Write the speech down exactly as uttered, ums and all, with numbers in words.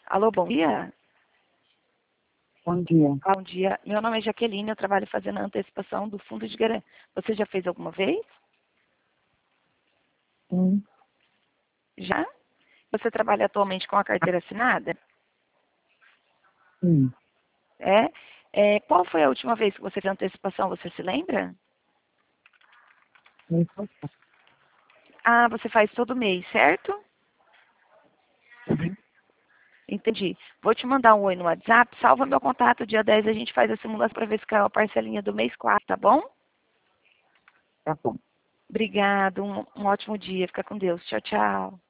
Alô, bom dia. Bom dia. Bom dia. Meu nome é Jaqueline, eu trabalho fazendo a antecipação do fundo de garantia. Você já fez alguma vez? Sim, Já? Você trabalha atualmente com a carteira assinada? sim. É? É, qual foi a última vez que você fez a antecipação? Você se lembra? Sim, sim. Ah, você faz todo mês, certo? Uhum. Entendi. Vou te mandar um oi no WhatsApp. Salva meu contato. Dia dez a gente faz a simulação para ver se caiu a parcelinha do mês quatro, tá bom? Tá bom. Obrigado. Um, um ótimo dia. Fica com Deus. Tchau, tchau.